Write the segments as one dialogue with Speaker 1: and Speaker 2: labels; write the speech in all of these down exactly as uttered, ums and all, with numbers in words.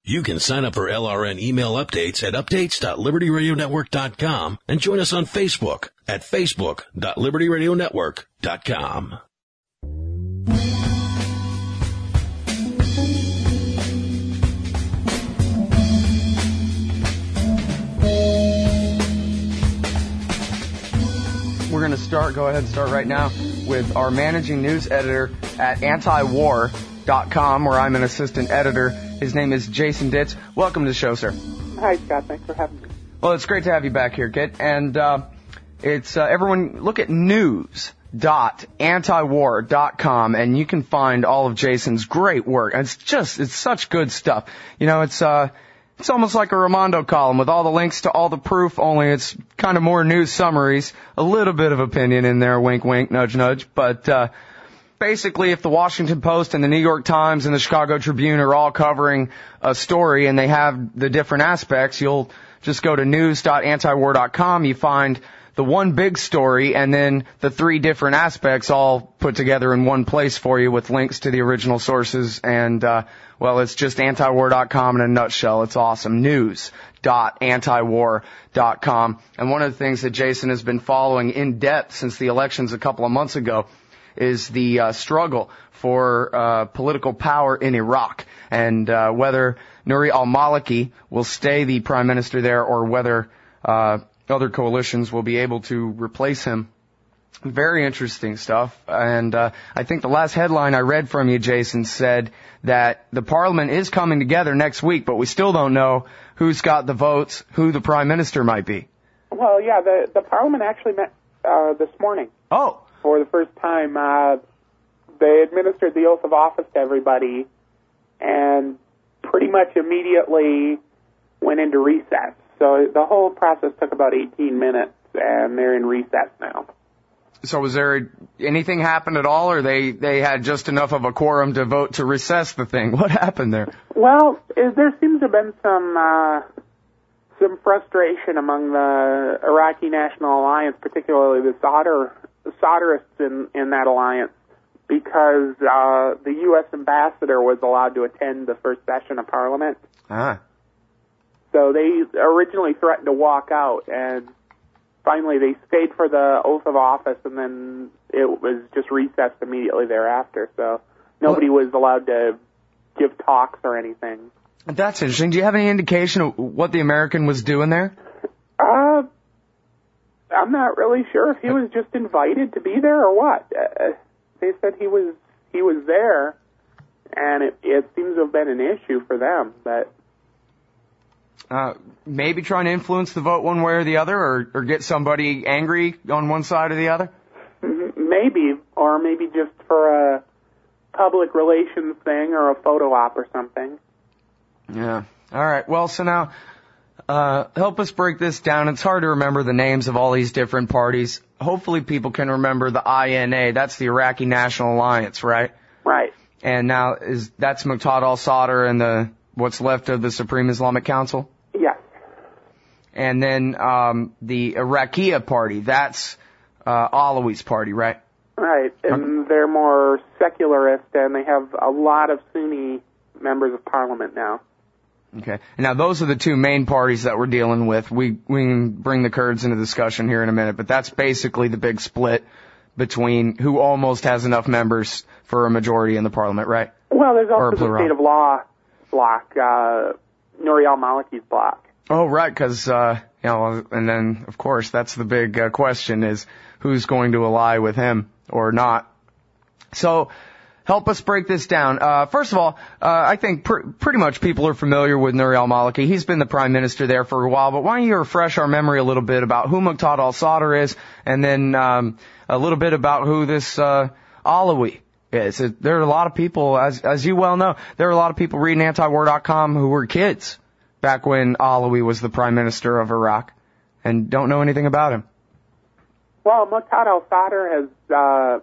Speaker 1: You can sign up for L R N email updates at updates dot liberty radio network dot com and join us on Facebook at facebook dot liberty radio network dot com.
Speaker 2: We're going to start, go ahead and start right now with our managing news editor at anti war dot com, where I'm an assistant editor. His name is Jason Ditz. Welcome to the show, sir.
Speaker 3: Hi, Scott. Thanks for having me.
Speaker 2: Well, it's great to have you back here, Kit. And uh, it's uh, everyone look at news dot anti war dot com, and you can find all of Jason's great work. And it's just, it's such good stuff. You know, it's uh, it's almost like a Raimondo column with all the links to all the proof, only it's kind of more news summaries, a little bit of opinion in there, wink, wink, nudge, nudge. But uh, basically, if the Washington Post and the New York Times and the Chicago Tribune are all covering a story and they have the different aspects, you'll just go to news dot anti war dot com. You find the one big story and then the three different aspects all put together in one place for you with links to the original sources. And, uh, well, it's just anti war dot com in a nutshell. It's awesome. news dot anti war dot com. And one of the things that Jason has been following in depth since the elections a couple of months ago is the uh, struggle for uh, political power in Iraq, and uh, whether Nouri al-Maliki will stay the prime minister there or whether uh, other coalitions will be able to replace him. Very interesting stuff. And uh, I think the last headline I read from you, Jason, said that the parliament is coming together next week, but we still don't know who's got the votes, who the prime minister might be.
Speaker 3: Well, yeah, the, the parliament actually met uh, this morning.
Speaker 2: Oh.
Speaker 3: For the first time. Uh, they administered the oath of office to everybody and pretty much immediately went into recess. So the whole process took about eighteen minutes, and they're in recess now.
Speaker 2: So was there anything happen at all, or they, they had just enough of a quorum to vote to recess the thing? What happened there?
Speaker 3: Well, is, there seems to have been some uh, some frustration among the Iraqi National Alliance, particularly the Sadr, the Sadrists in, in that alliance, because uh, the U S ambassador was allowed to attend the first session of Parliament.
Speaker 2: Ah.
Speaker 3: So they originally threatened to walk out, and finally they stayed for the oath of office, and then it was just recessed immediately thereafter. So nobody was allowed to give talks or anything.
Speaker 2: That's interesting. Do you have any indication of what the American was doing there?
Speaker 3: Uh, I'm not really sure if he was just invited to be there or what. Uh, they said he was he was there, and it, it seems to have been an issue for them, but...
Speaker 2: Uh, maybe trying to influence the vote one way or the other, or, or get somebody angry on one side or the other?
Speaker 3: Maybe, or maybe just for a public relations thing or a photo op or something.
Speaker 2: Yeah. All right. Well, so now, uh, help us break this down. It's hard to remember the names of all these different parties. Hopefully people can remember the I N A. That's the Iraqi National Alliance, right?
Speaker 3: Right.
Speaker 2: And now is that's Muqtada al-Sadr and the what's left of the Supreme Islamic Council?
Speaker 3: Yes.
Speaker 2: And then um, the Iraqiyya Party, that's uh, Alawi's party, right?
Speaker 3: Right, and okay. They're more secularist, and they have a lot of Sunni members of parliament now.
Speaker 2: Okay. Now, those are the two main parties that we're dealing with. We we can bring the Kurds into discussion here in a minute, but that's basically the big split between who almost has enough members for a majority in the parliament, right?
Speaker 3: Well, there's also the state of law bloc, uh, Nouri al-Maliki's bloc.
Speaker 2: Oh, right, because, uh, you know, and then, of course, that's the big uh, question is who's going to ally with him or not. So, help us break this down. Uh, first of all, uh, I think pr- pretty much people are familiar with Nouri al-Maliki. He's been the prime minister there for a while, but why don't you refresh our memory a little bit about who Muqtada al-Sadr is, and then um, a little bit about who this uh, Alawi is. There are a lot of people, as as you well know, there are a lot of people reading anti war dot com who were kids back when Alawi was the prime minister of Iraq and don't know anything about him.
Speaker 3: Well, Muqtada al-Sadr has... Uh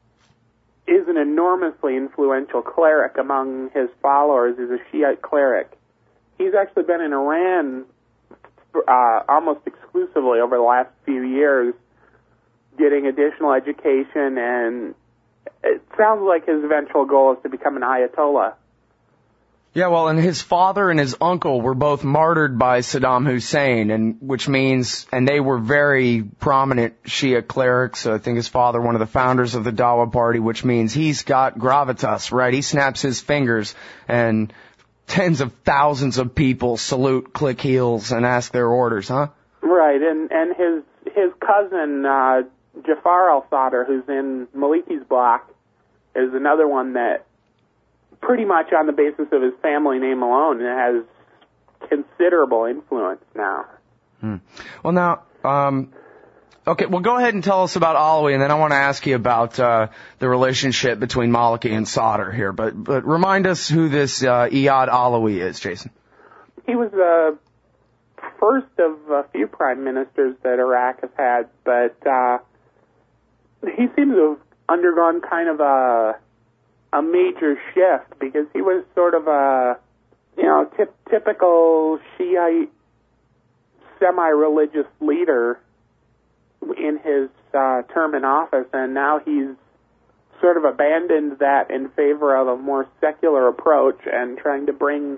Speaker 3: is an enormously influential cleric among his followers. He's a Shiite cleric. He's actually been in Iran uh, almost exclusively over the last few years, getting additional education, and it sounds like his eventual goal is to become an Ayatollah.
Speaker 2: Yeah, well, and his father and his uncle were both martyred by Saddam Hussein, and which means, and they were very prominent Shia clerics. I think his father, one of the founders of the Dawa party, which means he's got gravitas, right? He snaps his fingers, and tens of thousands of people salute, click heels, and ask their orders, huh?
Speaker 3: Right, and and his his cousin uh, Jafar al-Sadr, who's in Maliki's block, is another one that, pretty much on the basis of his family name alone, has considerable influence now.
Speaker 2: Hmm. Well, now, um, okay, well, go ahead and tell us about Alawi, and then I want to ask you about uh, the relationship between Maliki and Sadr here. But but remind us who this uh, Iyad Alawi is, Jason.
Speaker 3: He was the first of a few prime ministers that Iraq has had, but uh, he seems to have undergone kind of a a major shift, because he was sort of a, you know, tip, typical Shiite semi-religious leader in his uh, term in office, and now he's sort of abandoned that in favor of a more secular approach and trying to bring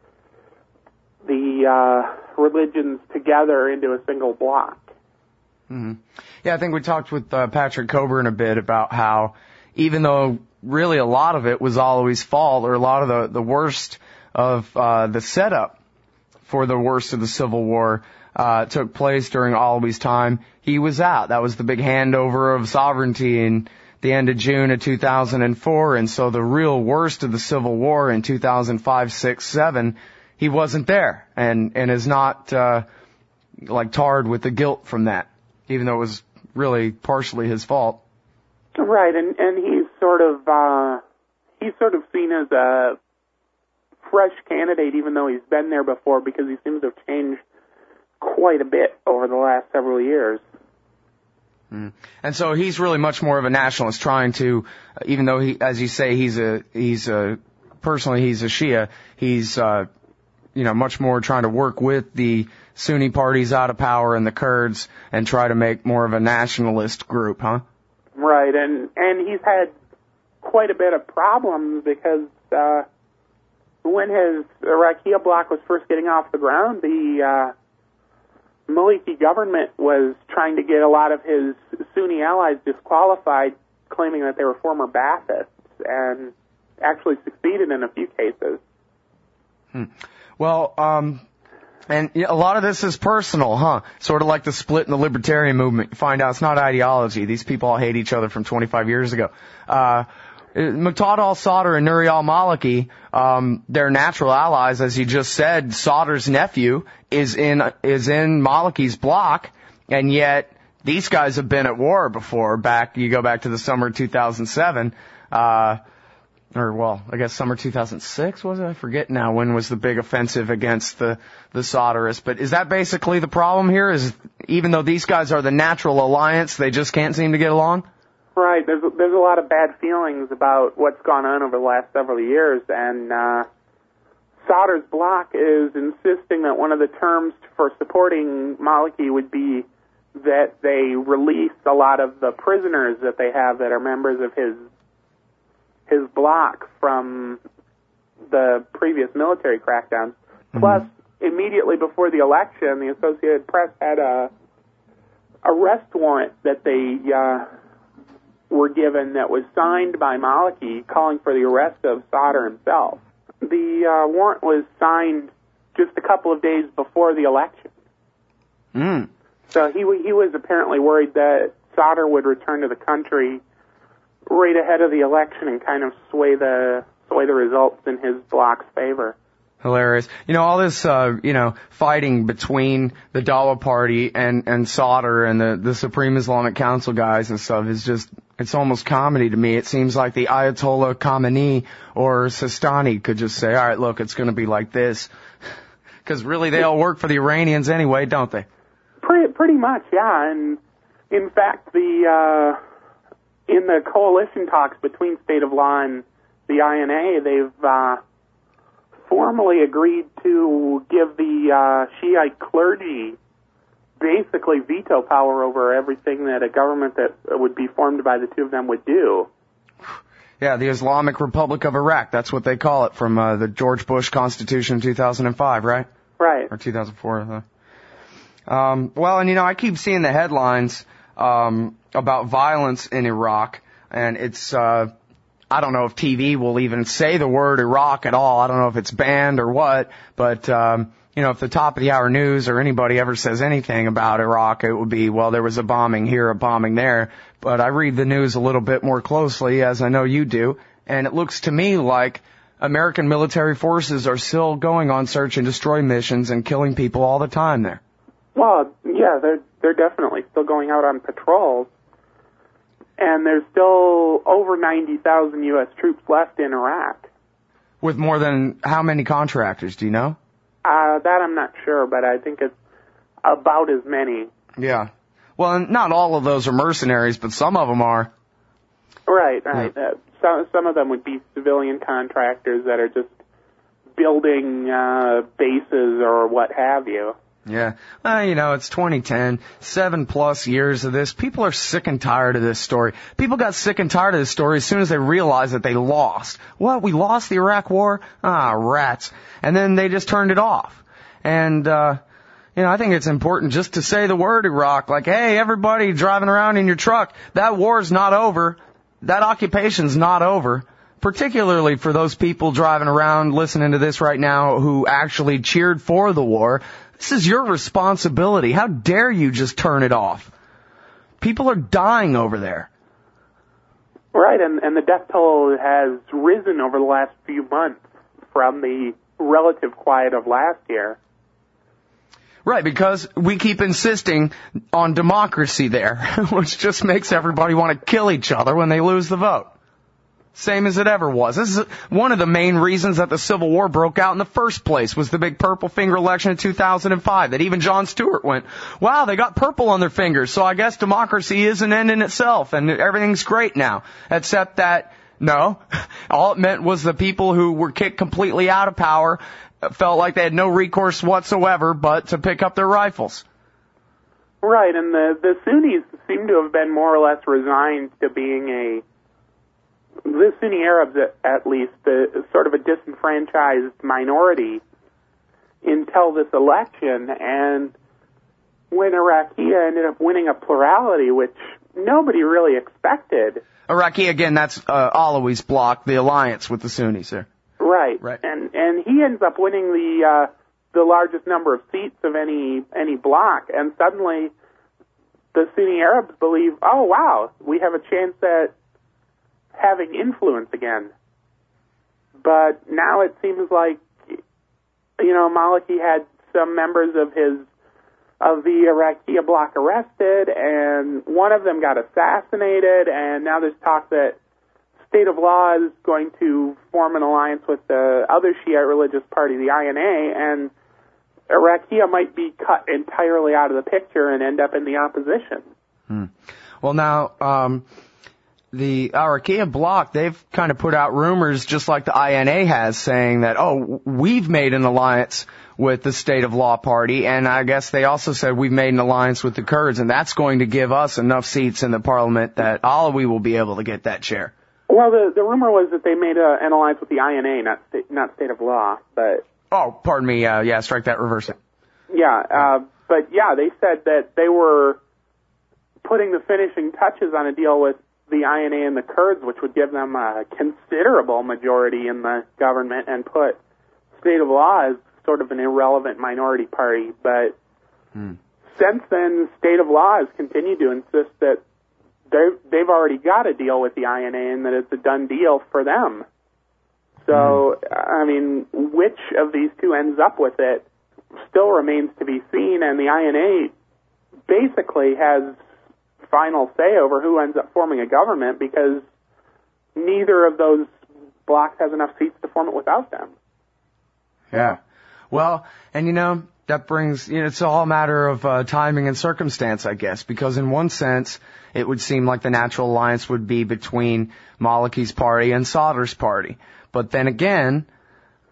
Speaker 3: the uh, religions together into a single block.
Speaker 2: Mm-hmm. Yeah, I think we talked with uh, Patrick Coburn a bit about how, even though really a lot of it was Alawi's fault, or a lot of the, the worst of uh, the setup for the worst of the Civil War uh, took place during Alawi's time, he was out. That was the big handover of sovereignty in the end of June of two thousand four, and so the real worst of the Civil War in two thousand five, six, seven, he wasn't there, and, and is not uh, like tarred with the guilt from that, even though it was really partially his fault.
Speaker 3: Right, and, and he's sort of uh, he's sort of seen as a fresh candidate, even though he's been there before, because he seems to have changed quite a bit over the last several years.
Speaker 2: Mm. And so he's really much more of a nationalist, trying to, even though he, as you say, he's a he's a personally he's a Shia, he's uh, you know much more trying to work with the Sunni parties out of power and the Kurds and try to make more of a nationalist group, huh?
Speaker 3: Right, and and he's had quite a bit of problems, because uh, when his Iraqi bloc was first getting off the ground, the uh, Maliki government was trying to get a lot of his Sunni allies disqualified, claiming that they were former Baathists, and actually succeeded in a few cases.
Speaker 2: Hmm. Well, um... And a lot of this is personal, huh? Sort of like the split in the libertarian movement. You find out it's not ideology. These people all hate each other from twenty-five years ago. Uh, Muqtada al-Sadr and Nuri al-Maliki, um, they're natural allies. As you just said, Sadr's nephew is in, is in Maliki's bloc, and yet these guys have been at war before. Back, you go back to the summer of two thousand seven, uh, or well, I guess summer two thousand six, was it? I forget now. When was the big offensive against the, the Sadrists? But is that basically the problem here? Is even though these guys are the natural alliance, they just can't seem to get along?
Speaker 3: Right. There's there's a lot of bad feelings about what's gone on over the last several years, and uh, Sadr's bloc is insisting that one of the terms for supporting Maliki would be that they release a lot of the prisoners that they have that are members of his his bloc from the previous military crackdowns. Mm-hmm. Plus, immediately before the election, the Associated Press had a arrest warrant that they uh, were given that was signed by Maliki, calling for the arrest of Sadr himself. The uh, warrant was signed just a couple of days before the election.
Speaker 2: Mm.
Speaker 3: So he he was apparently worried that Sadr would return to the country right ahead of the election and kind of sway the sway the results in his bloc's favor.
Speaker 2: Hilarious. You know, all this, uh, you know, fighting between the Dawa party and, and Sadr and the, the Supreme Islamic Council guys and stuff is just, it's almost comedy to me. It seems like the Ayatollah Khamenei or Sistani could just say, all right, look, it's going to be like this. Because really, they all work for the Iranians anyway, don't they?
Speaker 3: Pretty, pretty much, yeah. And in fact, the, uh, in the coalition talks between State of Law and the I N A, they've uh, formally agreed to give the uh, Shiite clergy basically veto power over everything that a government that would be formed by the two of them would do.
Speaker 2: Yeah, the Islamic Republic of Iraq. That's what they call it from uh, the George Bush Constitution in two thousand five, right?
Speaker 3: Right.
Speaker 2: Or two thousand four. Huh? Um, well, and you know, I keep seeing the headlines um, about violence in Iraq, and it's, uh, I don't know if T V will even say the word Iraq at all. I don't know if it's banned or what, but, um, you know, if the top of the hour news or anybody ever says anything about Iraq, it would be, well, there was a bombing here, a bombing there. But I read the news a little bit more closely, as I know you do, and it looks to me like American military forces are still going on search and destroy missions and killing people all the time there.
Speaker 3: Well, yeah, they're they're definitely still going out on patrols, and there's still over ninety thousand U S troops left in Iraq.
Speaker 2: With more than how many contractors, do you know?
Speaker 3: Uh, that I'm not sure, but I think it's about as many.
Speaker 2: Yeah. Well, and not all of those are mercenaries, but some of them are.
Speaker 3: Right, right. Yeah. Uh, some, some of them would be civilian contractors that are just building uh, bases or what have you.
Speaker 2: Yeah. Well, you know, it's twenty ten, seven plus years of this. People are sick and tired of this story. People got sick and tired of this story as soon as they realized that they lost. What? We lost the Iraq War? Ah, rats. And then they just turned it off. And, uh, you know, I think it's important just to say the word Iraq, like, hey, everybody driving around in your truck, that war's not over. That occupation's not over. Particularly for those people driving around listening to this right now who actually cheered for the war. This is your responsibility. How dare you just turn it off? People are dying over there.
Speaker 3: Right, and, and the death toll has risen over the last few months from the relative quiet of last year.
Speaker 2: Right, because we keep insisting on democracy there, which just makes everybody want to kill each other when they lose the vote. Same as it ever was. This is one of the main reasons that the Civil War broke out in the first place, was the big purple finger election in two thousand five, that even Jon Stewart went, wow, they got purple on their fingers, so I guess democracy is an end in itself, and everything's great now. Except that, no, all it meant was the people who were kicked completely out of power felt like they had no recourse whatsoever but to pick up their rifles.
Speaker 3: Right, and the, the Sunnis seem to have been more or less resigned to being a the Sunni Arabs, at least, the, sort of a disenfranchised minority until this election. And when Iraqi ended up winning a plurality, which nobody really expected.
Speaker 2: Iraqi, again, that's uh, Alawi's bloc, the alliance with the Sunnis there.
Speaker 3: Right,
Speaker 2: right.
Speaker 3: And and he ends up winning the uh, the largest number of seats of any any bloc, and suddenly the Sunni Arabs believe, oh wow, we have a chance at having influence again. But now it seems like, you know, Maliki had some members of his, of the Iraqi bloc arrested, and one of them got assassinated, and now there's talk that State of Law is going to form an alliance with the other Shiite religious party, the I N A, and Iraqi might be cut entirely out of the picture and end up in the opposition.
Speaker 2: Hmm. Well, now, um, the Iraqi bloc, they've kind of put out rumors just like the I N A has, saying that, oh, we've made an alliance with the State of Law party, and I guess they also said we've made an alliance with the Kurds, and that's going to give us enough seats in the parliament that Alawi will be able to get that chair.
Speaker 3: Well, the the rumor was that they made a, an alliance with the I N A, not state, not State of Law, but...
Speaker 2: Oh, pardon me, uh, yeah, strike that, reverse it.
Speaker 3: Yeah, uh, but yeah, they said that they were putting the finishing touches on a deal with the I N A and the Kurds, which would give them a considerable majority in the government and put State of Law as sort of an irrelevant minority party. But hmm. since then, State of Law has continued to insist that they've, they've already got a deal with the I N A and that it's a done deal for them. So, hmm. I mean, which of these two ends up with it still remains to be seen, and the I N A basically has final say over who ends up forming a government, because neither of those blocs has enough seats to form it without them.
Speaker 2: Yeah. Well, and you know, that brings, you know, it's all a matter of uh, timing and circumstance, I guess, because in one sense, it would seem like the natural alliance would be between Maliki's party and Sadr's party. But then again,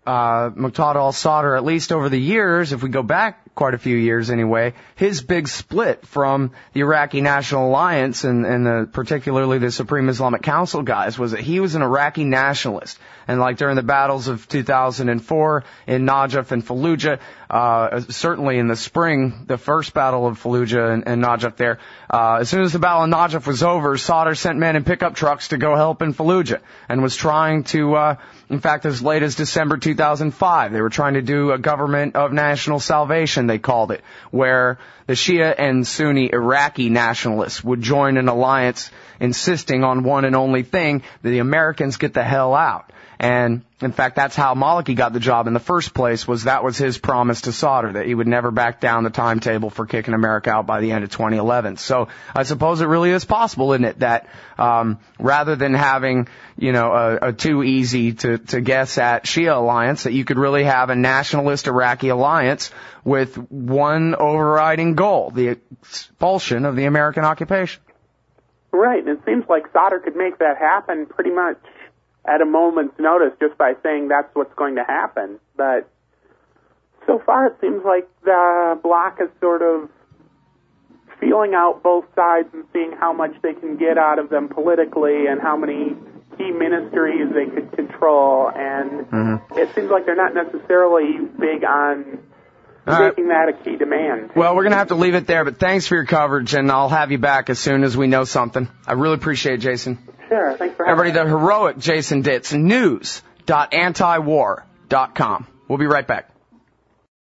Speaker 2: uh, Muqtada al-Sadr, at least over the years, if we go back quite a few years anyway, his big split from the Iraqi National Alliance and, and the, particularly the Supreme Islamic Council guys was that he was an Iraqi nationalist. And like during the battles of two thousand four in Najaf and Fallujah, uh, certainly in the spring, the first battle of Fallujah and, and Najaf there, uh, as soon as the battle of Najaf was over, Sadr sent men in pickup trucks to go help in Fallujah and was trying to, uh, in fact, as late as December two thousand five, they were trying to do a government of national salvation, they called it, where the Shia and Sunni Iraqi nationalists would join an alliance insisting on one and only thing, that the Americans get the hell out. And, in fact, that's how Maliki got the job in the first place, was that was his promise to Sadr, that he would never back down the timetable for kicking America out by the end of twenty eleven. So I suppose it really is possible, isn't it, that um, rather than having, you know, a, a too easy to, to guess at Shia alliance, that you could really have a nationalist Iraqi alliance with one overriding goal, the expulsion of the American occupation.
Speaker 3: Right, and it seems like Sadr could make that happen pretty much at a moment's notice just by saying that's what's going to happen. But so far it seems like the bloc is sort of feeling out both sides and seeing how much they can get out of them politically and how many key ministries they could control. And mm-hmm. it seems like they're not necessarily big on All making right. that a key demand.
Speaker 2: Well, we're going to have to leave it there, but thanks for your coverage, and I'll have you back as soon as we know something. I really appreciate it, Jason.
Speaker 3: Sure, thanks for having
Speaker 2: Everybody,
Speaker 3: me.
Speaker 2: the heroic Jason Ditz, news dot anti war dot com. We'll be right back.